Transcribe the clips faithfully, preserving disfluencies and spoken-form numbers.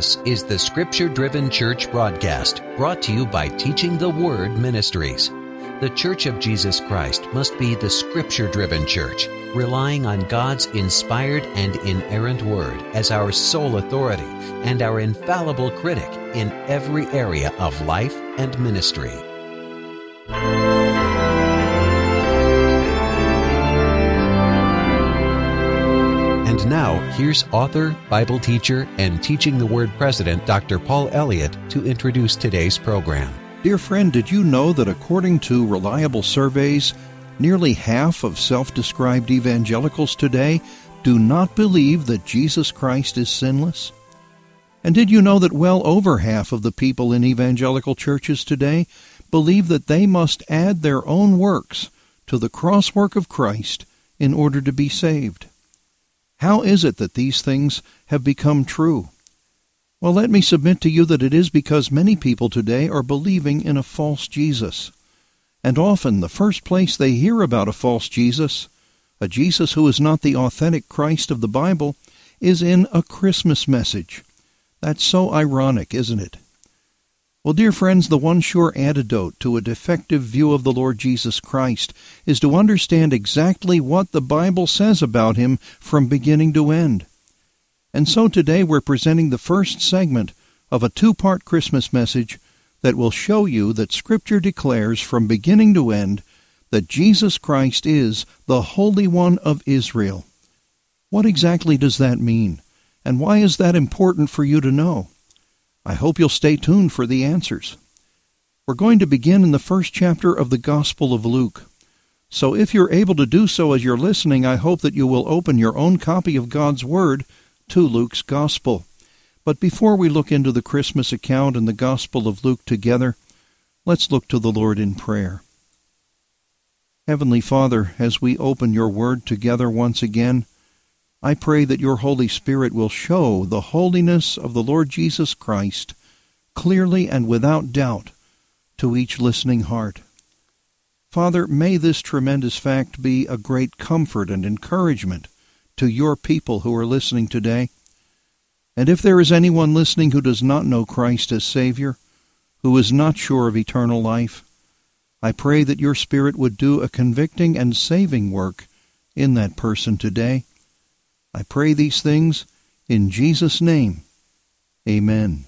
This is the Scripture-Driven Church broadcast, brought to you by Teaching the Word Ministries. The Church of Jesus Christ must be the Scripture-Driven Church, relying on God's inspired and inerrant Word as our sole authority and our infallible critic in every area of life and ministry. And now, here's author, Bible teacher, and Teaching the Word president, Doctor Paul Elliott, to introduce today's program. Dear friend, did you know that according to reliable surveys, nearly half of self-described evangelicals today do not believe that Jesus Christ is sinless? And did you know that well over half of the people in evangelical churches today believe that they must add their own works to the cross work of Christ in order to be saved? How is it that these things have become true? Well, let me submit to you that it is because many people today are believing in a false Jesus. And often the first place they hear about a false Jesus, a Jesus who is not the authentic Christ of the Bible, is in a Christmas message. That's so ironic, isn't it? Well, dear friends, the one sure antidote to a defective view of the Lord Jesus Christ is to understand exactly what the Bible says about him from beginning to end. And so today we're presenting the first segment of a two-part Christmas message that will show you that Scripture declares from beginning to end that Jesus Christ is the Holy One of Israel. What exactly does that mean? And why is that important for you to know? I hope you'll stay tuned for the answers. We're going to begin in the first chapter of the Gospel of Luke. So if you're able to do so as you're listening, I hope that you will open your own copy of God's Word to Luke's Gospel. But before we look into the Christmas account in the Gospel of Luke together, let's look to the Lord in prayer. Heavenly Father, as we open your Word together once again, I pray that your Holy Spirit will show the holiness of the Lord Jesus Christ clearly and without doubt to each listening heart. Father, may this tremendous fact be a great comfort and encouragement to your people who are listening today. And if there is anyone listening who does not know Christ as Savior, who is not sure of eternal life, I pray that your Spirit would do a convicting and saving work in that person today. I pray these things in Jesus' name. Amen.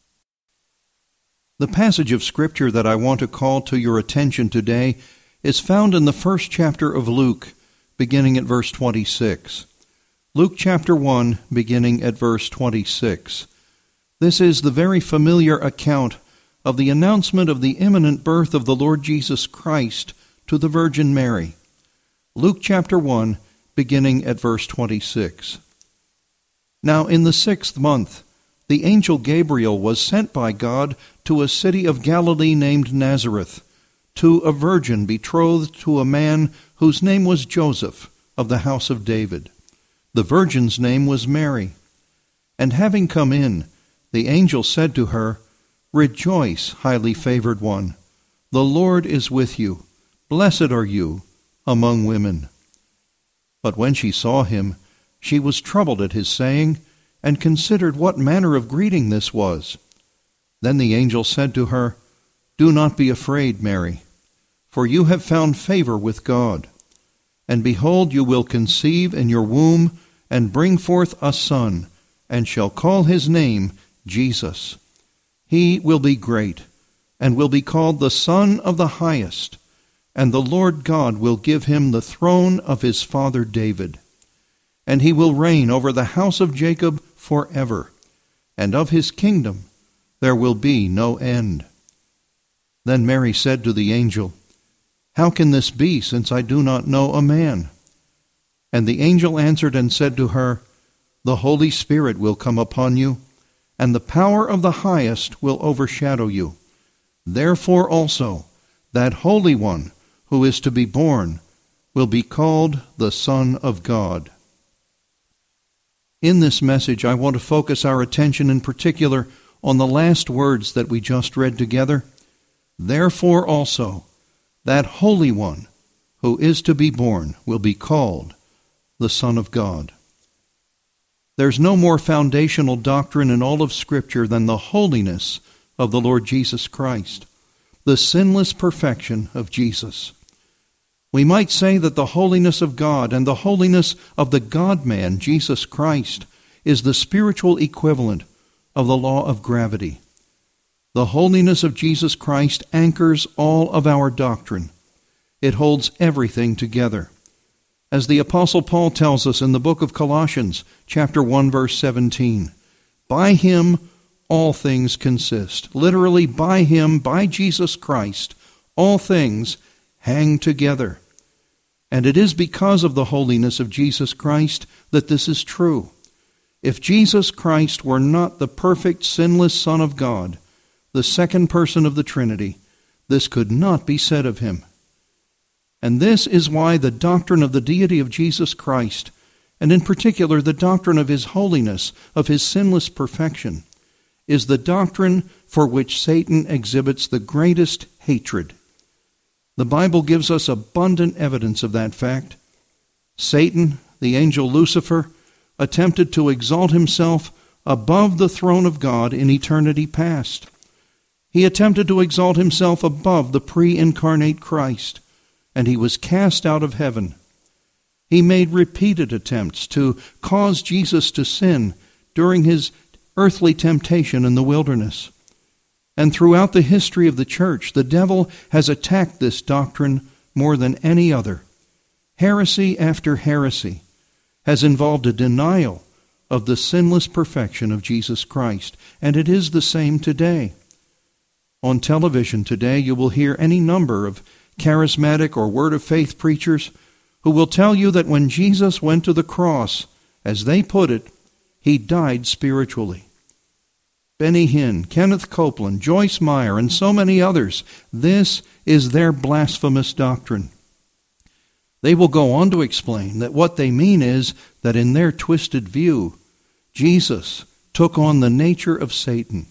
The passage of Scripture that I want to call to your attention today is found in the first chapter of Luke, beginning at verse twenty-six. Luke chapter one, beginning at verse twenty-six. This is the very familiar account of the announcement of the imminent birth of the Lord Jesus Christ to the Virgin Mary. Luke chapter one, beginning at verse twenty-six. Now in the sixth month, the angel Gabriel was sent by God to a city of Galilee named Nazareth, to a virgin betrothed to a man whose name was Joseph, of the house of David. The virgin's name was Mary. And having come in, the angel said to her, "Rejoice, highly favored one, the Lord is with you. Blessed are you among women." But when she saw him, she was troubled at his saying, and considered what manner of greeting this was. Then the angel said to her, "Do not be afraid, Mary, for you have found favor with God. And behold, you will conceive in your womb, and bring forth a son, and shall call his name Jesus. He will be great, and will be called the Son of the Highest. And the Lord God will give him the throne of his father David. And he will reign over the house of Jacob forever, and of his kingdom there will be no end." Then Mary said to the angel, "How can this be, since I do not know a man?" And the angel answered and said to her, "The Holy Spirit will come upon you, and the power of the Highest will overshadow you. Therefore also that Holy One who is to be born will be called the Son of God." In this message, I want to focus our attention in particular on the last words that we just read together. Therefore also, that Holy One who is to be born will be called the Son of God. There's no more foundational doctrine in all of Scripture than the holiness of the Lord Jesus Christ, the sinless perfection of Jesus. We might say that the holiness of God and the holiness of the God-man, Jesus Christ, is the spiritual equivalent of the law of gravity. The holiness of Jesus Christ anchors all of our doctrine. It holds everything together. As the Apostle Paul tells us in the book of Colossians, chapter one, verse seventeen, by him all things consist. Literally, by him, by Jesus Christ, all things hang together. And it is because of the holiness of Jesus Christ that this is true. If Jesus Christ were not the perfect, sinless Son of God, the second person of the Trinity, this could not be said of him. And this is why the doctrine of the deity of Jesus Christ, and in particular the doctrine of his holiness, of his sinless perfection, is the doctrine for which Satan exhibits the greatest hatred. The Bible gives us abundant evidence of that fact. Satan, the angel Lucifer, attempted to exalt himself above the throne of God in eternity past. He attempted to exalt himself above the pre-incarnate Christ, and he was cast out of heaven. He made repeated attempts to cause Jesus to sin during his earthly temptation in the wilderness. And throughout the history of the church, the devil has attacked this doctrine more than any other. Heresy after heresy has involved a denial of the sinless perfection of Jesus Christ, and it is the same today. On television today, you will hear any number of charismatic or word of faith preachers who will tell you that when Jesus went to the cross, as they put it, he died spiritually. Benny Hinn, Kenneth Copeland, Joyce Meyer, and so many others, this is their blasphemous doctrine. They will go on to explain that what they mean is that in their twisted view, Jesus took on the nature of Satan.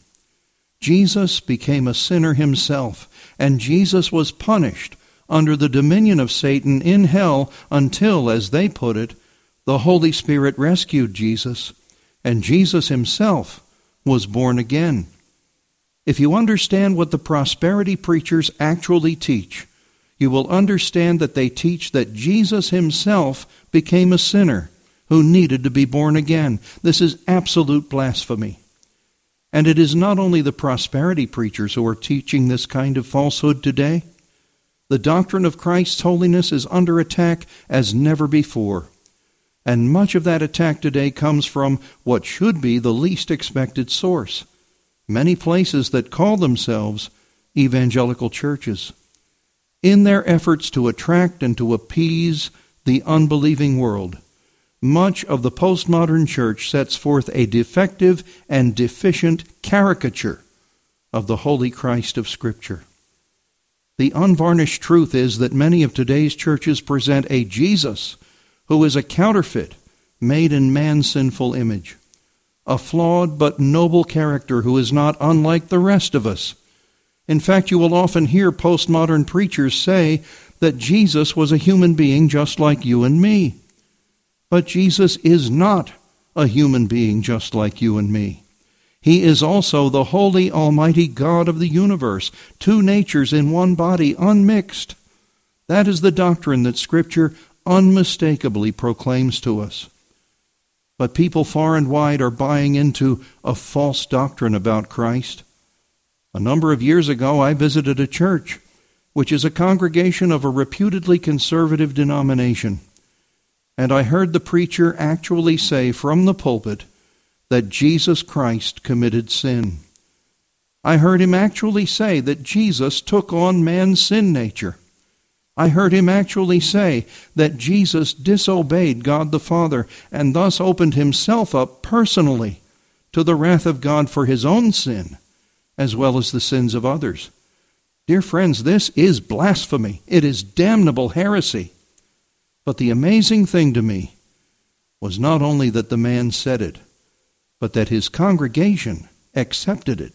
Jesus became a sinner himself, and Jesus was punished under the dominion of Satan in hell until, as they put it, the Holy Spirit rescued Jesus, and Jesus himself was born again. If you understand what the prosperity preachers actually teach, you will understand that they teach that Jesus himself became a sinner who needed to be born again. This is absolute blasphemy. And it is not only the prosperity preachers who are teaching this kind of falsehood today. The doctrine of Christ's holiness is under attack as never before. And much of that attack today comes from what should be the least expected source, many places that call themselves evangelical churches. In their efforts to attract and to appease the unbelieving world, much of the postmodern church sets forth a defective and deficient caricature of the Holy Christ of Scripture. The unvarnished truth is that many of today's churches present a Jesus who is a counterfeit made in man's sinful image, a flawed but noble character who is not unlike the rest of us. In fact, you will often hear postmodern preachers say that Jesus was a human being just like you and me. But Jesus is not a human being just like you and me. He is also the holy, almighty God of the universe, two natures in one body, unmixed. That is the doctrine that Scripture unmistakably proclaims to us. But people far and wide are buying into a false doctrine about Christ. A number of years ago, I visited a church, which is a congregation of a reputedly conservative denomination. And I heard the preacher actually say from the pulpit that Jesus Christ committed sin. I heard him actually say that Jesus took on man's sin nature. I heard him actually say that Jesus disobeyed God the Father and thus opened himself up personally to the wrath of God for his own sin, as well as the sins of others. Dear friends, this is blasphemy. It is damnable heresy. But the amazing thing to me was not only that the man said it, but that his congregation accepted it.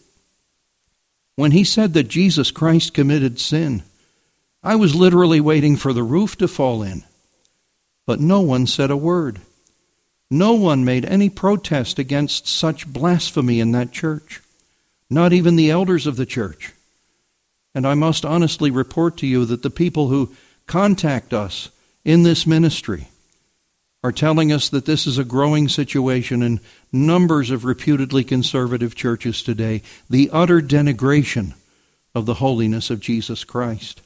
When he said that Jesus Christ committed sin, I was literally waiting for the roof to fall in. But no one said a word. No one made any protest against such blasphemy in that church, not even the elders of the church. And I must honestly report to you that the people who contact us in this ministry are telling us that this is a growing situation in numbers of reputedly conservative churches today, the utter denigration of the holiness of Jesus Christ.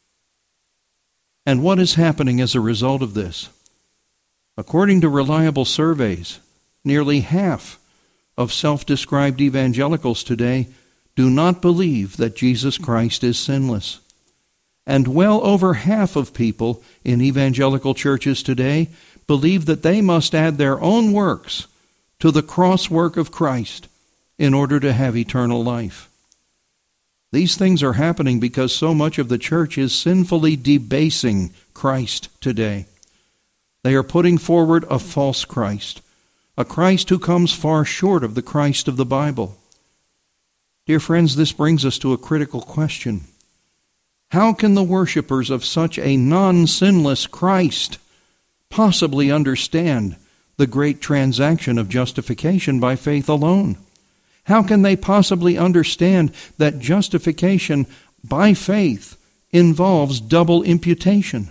And what is happening as a result of this? According to reliable surveys, nearly half of self-described evangelicals today do not believe that Jesus Christ is sinless. And well over half of people in evangelical churches today believe that they must add their own works to the cross work of Christ in order to have eternal life. These things are happening because so much of the church is sinfully debasing Christ today. They are putting forward a false Christ, a Christ who comes far short of the Christ of the Bible. Dear friends, this brings us to a critical question. How can the worshipers of such a non-sinless Christ possibly understand the great transaction of justification by faith alone? How can they possibly understand that justification by faith involves double imputation?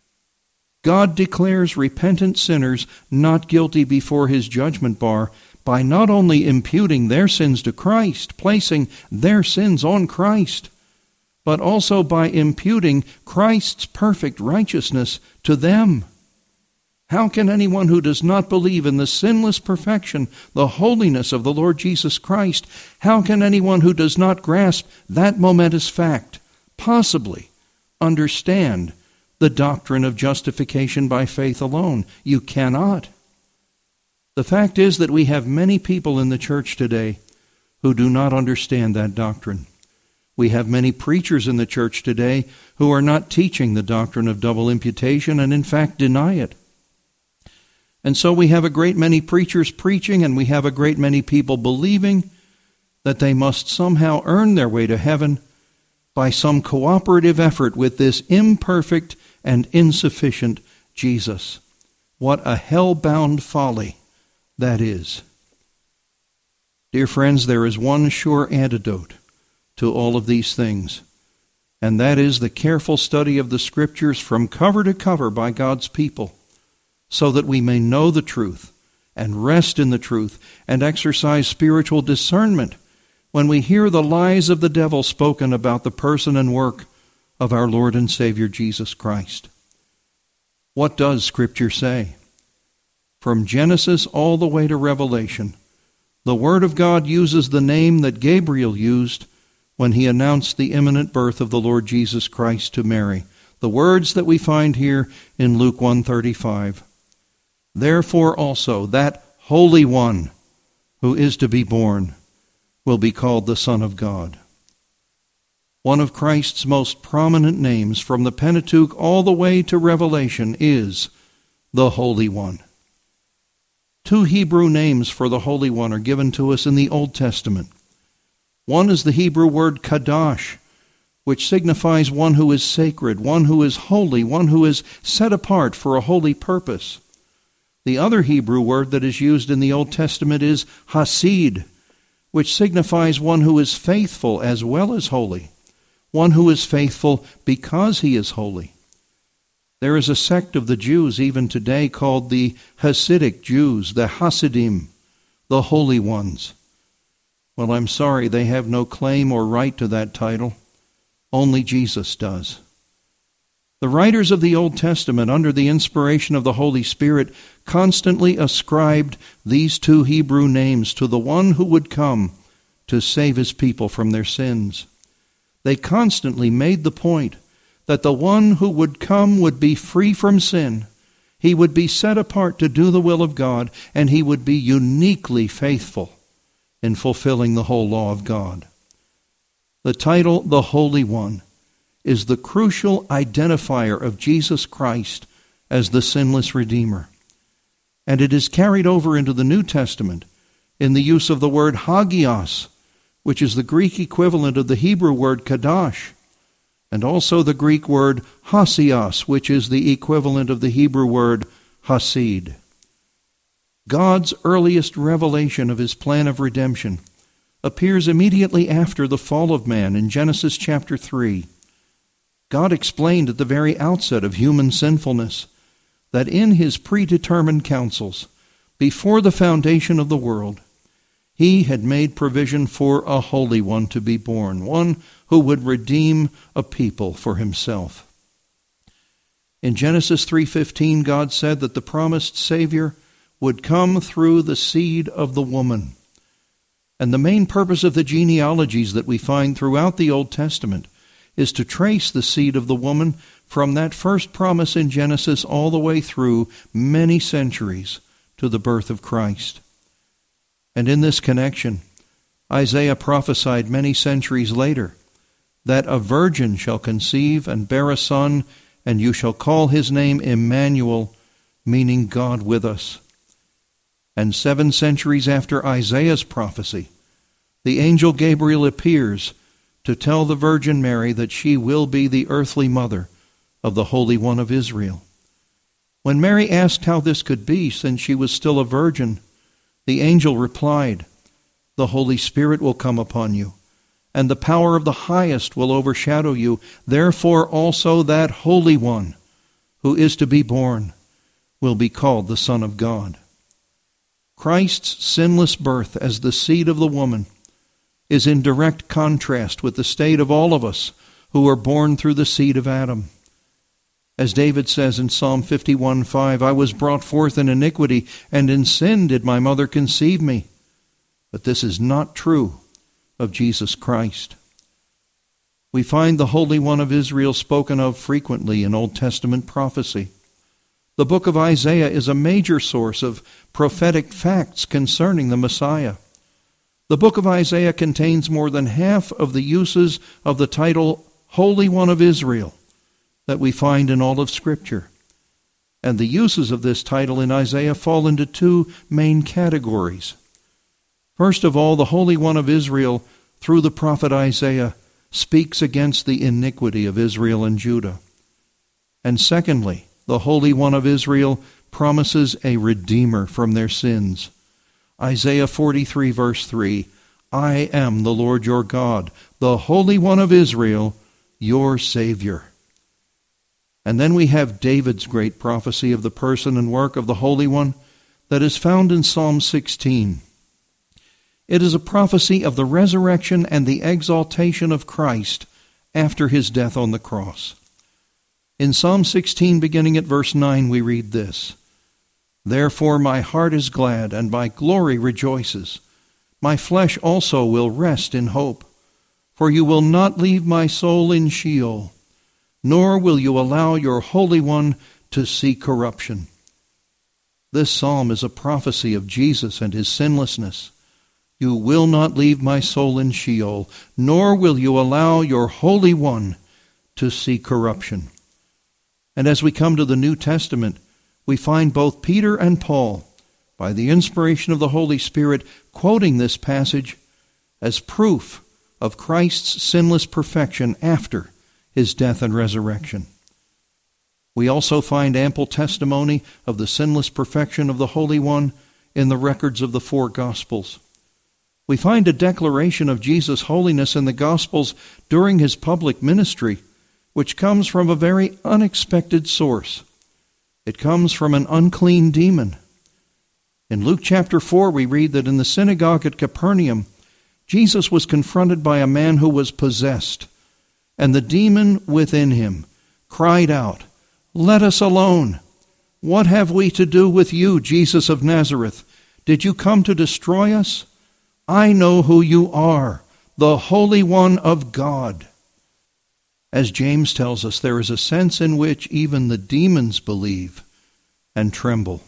God declares repentant sinners not guilty before his judgment bar by not only imputing their sins to Christ, placing their sins on Christ, but also by imputing Christ's perfect righteousness to them. How can anyone who does not believe in the sinless perfection, the holiness of the Lord Jesus Christ, how can anyone who does not grasp that momentous fact possibly understand the doctrine of justification by faith alone? You cannot. The fact is that we have many people in the church today who do not understand that doctrine. We have many preachers in the church today who are not teaching the doctrine of double imputation and in fact deny it. And so we have a great many preachers preaching, and we have a great many people believing that they must somehow earn their way to heaven by some cooperative effort with this imperfect and insufficient Jesus. What a hell-bound folly that is. Dear friends, there is one sure antidote to all of these things, and that is the careful study of the Scriptures from cover to cover by God's people, so that we may know the truth and rest in the truth and exercise spiritual discernment when we hear the lies of the devil spoken about the person and work of our Lord and Savior Jesus Christ. What does Scripture say? From Genesis all the way to Revelation, the Word of God uses the name that Gabriel used when he announced the imminent birth of the Lord Jesus Christ to Mary. The words that we find here in Luke one thirty-five. Therefore also that Holy One who is to be born will be called the Son of God. One of Christ's most prominent names from the Pentateuch all the way to Revelation is the Holy One. Two Hebrew names for the Holy One are given to us in the Old Testament. One is the Hebrew word Kadosh, which signifies one who is sacred, one who is holy, one who is set apart for a holy purpose. The other Hebrew word that is used in the Old Testament is Hasid, which signifies one who is faithful as well as holy, one who is faithful because he is holy. There is a sect of the Jews even today called the Hasidic Jews, the Hasidim, the Holy Ones. Well, I'm sorry, they have no claim or right to that title. Only Jesus does. The writers of the Old Testament, under the inspiration of the Holy Spirit, constantly ascribed these two Hebrew names to the one who would come to save his people from their sins. They constantly made the point that the one who would come would be free from sin. He would be set apart to do the will of God, and he would be uniquely faithful in fulfilling the whole law of God. The title, the Holy One, is the crucial identifier of Jesus Christ as the sinless Redeemer. And it is carried over into the New Testament in the use of the word hagios, which is the Greek equivalent of the Hebrew word kadosh, and also the Greek word hasios, which is the equivalent of the Hebrew word hasid. God's earliest revelation of his plan of redemption appears immediately after the fall of man in Genesis chapter three. God explained at the very outset of human sinfulness that in his predetermined counsels, before the foundation of the world, he had made provision for a Holy One to be born, one who would redeem a people for himself. In Genesis three fifteen, God said that the promised Savior would come through the seed of the woman. And the main purpose of the genealogies that we find throughout the Old Testament is to trace the seed of the woman from that first promise in Genesis all the way through many centuries to the birth of Christ. And in this connection, Isaiah prophesied many centuries later that a virgin shall conceive and bear a son, and you shall call his name Emmanuel, meaning God with us. And seven centuries after Isaiah's prophecy, the angel Gabriel appears to tell the Virgin Mary that she will be the earthly mother of the Holy One of Israel. When Mary asked how this could be, since she was still a virgin, the angel replied, "The Holy Spirit will come upon you, and the power of the Highest will overshadow you. Therefore also that Holy One who is to be born will be called the Son of God." Christ's sinless birth as the seed of the woman is in direct contrast with the state of all of us who are born through the seed of Adam. As David says in Psalm fifty-one five, "I was brought forth in iniquity, and in sin did my mother conceive me." But this is not true of Jesus Christ. We find the Holy One of Israel spoken of frequently in Old Testament prophecy. The book of Isaiah is a major source of prophetic facts concerning the Messiah. The book of Isaiah contains more than half of the uses of the title Holy One of Israel that we find in all of Scripture. And the uses of this title in Isaiah fall into two main categories. First of all, the Holy One of Israel, through the prophet Isaiah, speaks against the iniquity of Israel and Judah. And secondly, the Holy One of Israel promises a Redeemer from their sins. Isaiah forty-three, verse three, "I am the Lord your God, the Holy One of Israel, your Savior." And then we have David's great prophecy of the person and work of the Holy One that is found in Psalm sixteen. It is a prophecy of the resurrection and the exaltation of Christ after his death on the cross. In Psalm sixteen, beginning at verse nine, we read this, "Therefore my heart is glad, and my glory rejoices. My flesh also will rest in hope. For you will not leave my soul in Sheol, nor will you allow your Holy One to see corruption." This psalm is a prophecy of Jesus and his sinlessness. "You will not leave my soul in Sheol, nor will you allow your Holy One to see corruption." And as we come to the New Testament, we find both Peter and Paul, by the inspiration of the Holy Spirit, quoting this passage as proof of Christ's sinless perfection after his death and resurrection. We also find ample testimony of the sinless perfection of the Holy One in the records of the four Gospels. We find a declaration of Jesus' holiness in the Gospels during his public ministry, which comes from a very unexpected source. It comes from an unclean demon. In Luke chapter four, we read that in the synagogue at Capernaum, Jesus was confronted by a man who was possessed, and the demon within him cried out, "Let us alone! What have we to do with you, Jesus of Nazareth? Did you come to destroy us? I know who you are, the Holy One of God." As James tells us, there is a sense in which even the demons believe and tremble.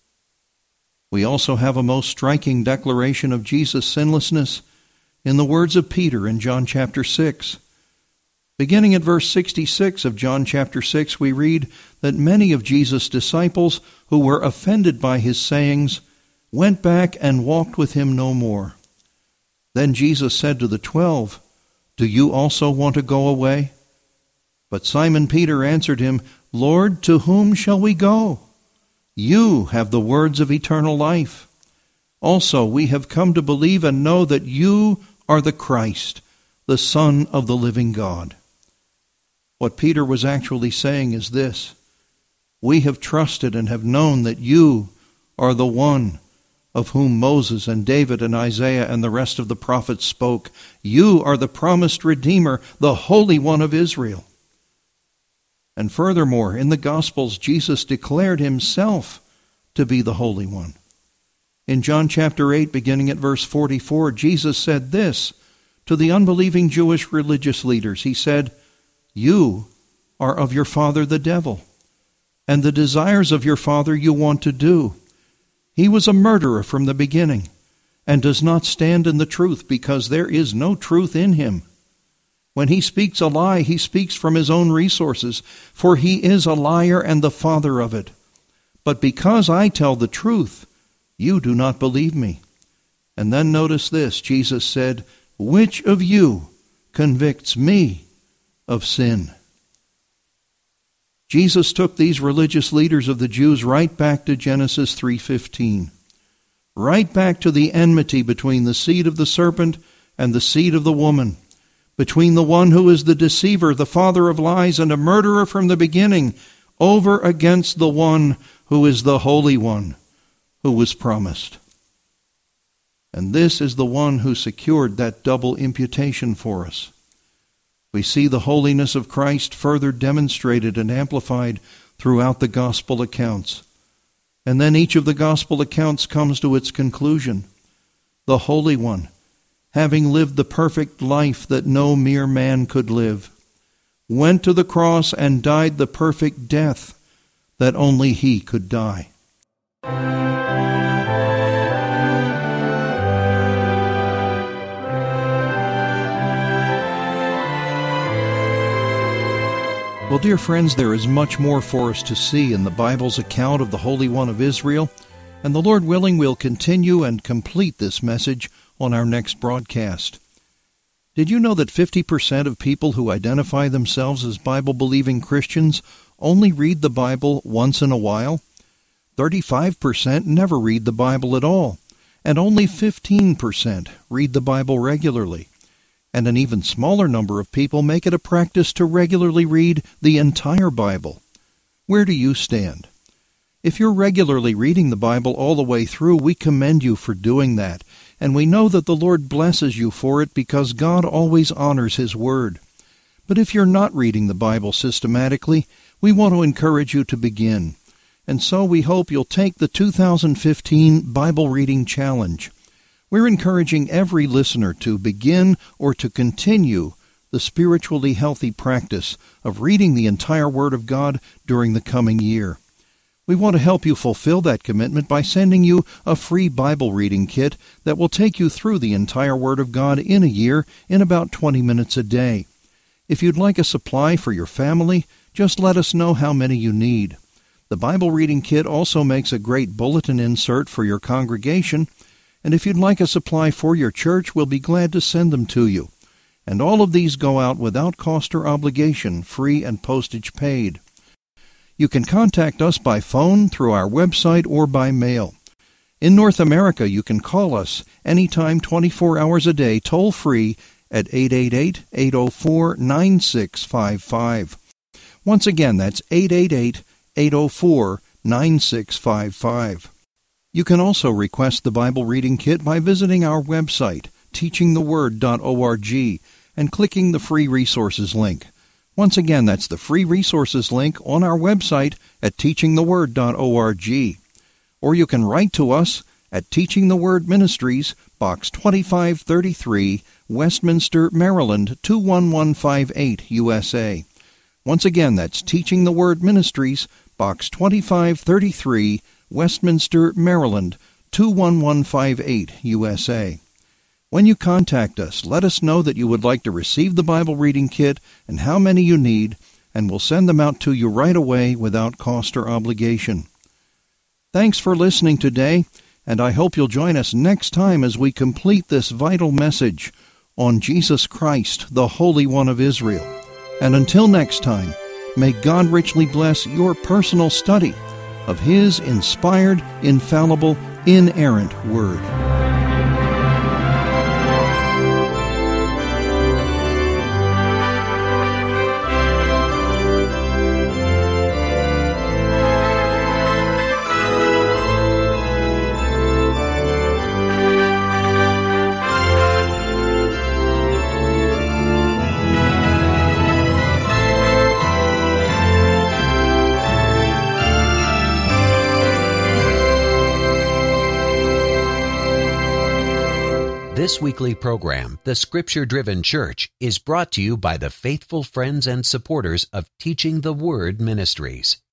We also have a most striking declaration of Jesus' sinlessness in the words of Peter in John chapter six. Beginning at verse sixty-six of John chapter six, we read that many of Jesus' disciples who were offended by his sayings went back and walked with him no more. Then Jesus said to the twelve, "Do you also want to go away?" But Simon Peter answered him, "Lord, to whom shall we go? You have the words of eternal life. Also, we have come to believe and know that you are the Christ, the Son of the living God." What Peter was actually saying is this: we have trusted and have known that you are the one of whom Moses and David and Isaiah and the rest of the prophets spoke. You are the promised Redeemer, the Holy One of Israel. And furthermore, in the Gospels, Jesus declared himself to be the Holy One. In John chapter eight, beginning at verse forty-four, Jesus said this to the unbelieving Jewish religious leaders. He said, "You are of your father the devil, and the desires of your father you want to do. He was a murderer from the beginning, and does not stand in the truth, because there is no truth in him. When he speaks a lie, he speaks from his own resources, for he is a liar and the father of it. But because I tell the truth, you do not believe me." And then notice this, Jesus said, "Which of you convicts me of sin?" Jesus took these religious leaders of the Jews right back to Genesis three fifteen, right back to the enmity between the seed of the serpent and the seed of the woman, between the one who is the deceiver, the father of lies, and a murderer from the beginning, over against the one who is the Holy One, who was promised. And this is the one who secured that double imputation for us. We see the holiness of Christ further demonstrated and amplified throughout the gospel accounts. And then each of the gospel accounts comes to its conclusion. The Holy One, having lived the perfect life that no mere man could live, went to the cross and died the perfect death that only he could die. Well, dear friends, there is much more for us to see in the Bible's account of the Holy One of Israel, and the Lord willing, we'll continue and complete this message on our next broadcast. Did you know that fifty percent of people who identify themselves as Bible-believing Christians only read the Bible once in a while? thirty-five percent never read the Bible at all, and only fifteen percent read the Bible regularly. And an even smaller number of people make it a practice to regularly read the entire Bible. Where do you stand? If you're regularly reading the Bible all the way through, we commend you for doing that, and we know that the Lord blesses you for it because God always honors His Word. But if you're not reading the Bible systematically, we want to encourage you to begin. And so we hope you'll take the two thousand fifteen Bible Reading Challenge. We're encouraging every listener to begin or to continue the spiritually healthy practice of reading the entire Word of God during the coming year. We want to help you fulfill that commitment by sending you a free Bible reading kit that will take you through the entire Word of God in a year in about twenty minutes a day. If you'd like a supply for your family, just let us know how many you need. The Bible reading kit also makes a great bulletin insert for your congregation, and if you'd like a supply for your church, we'll be glad to send them to you. And all of these go out without cost or obligation, free and postage paid. You can contact us by phone, through our website, or by mail. In North America, you can call us anytime, twenty-four hours a day, toll-free at eight eight eight, eight oh four, nine six five five. Once again, that's eight eight eight, eight oh four, nine six five five. You can also request the Bible Reading Kit by visiting our website, teaching the word dot org, and clicking the free resources link. Once again, that's the free resources link on our website at teaching the word dot org. Or you can write to us at Teaching the Word Ministries, Box twenty-five thirty-three, Westminster, Maryland, two one one five eight, U S A. Once again, that's Teaching the Word Ministries, Box twenty-five thirty-three, Westminster, Maryland, two one one five eight, U S A. When you contact us, let us know that you would like to receive the Bible Reading Kit and how many you need, and we'll send them out to you right away without cost or obligation. Thanks for listening today, and I hope you'll join us next time as we complete this vital message on Jesus Christ, the Holy One of Israel. And until next time, may God richly bless your personal study of His inspired, infallible, inerrant Word. This weekly program, The Scripture-Driven Church, is brought to you by the faithful friends and supporters of Teaching the Word Ministries.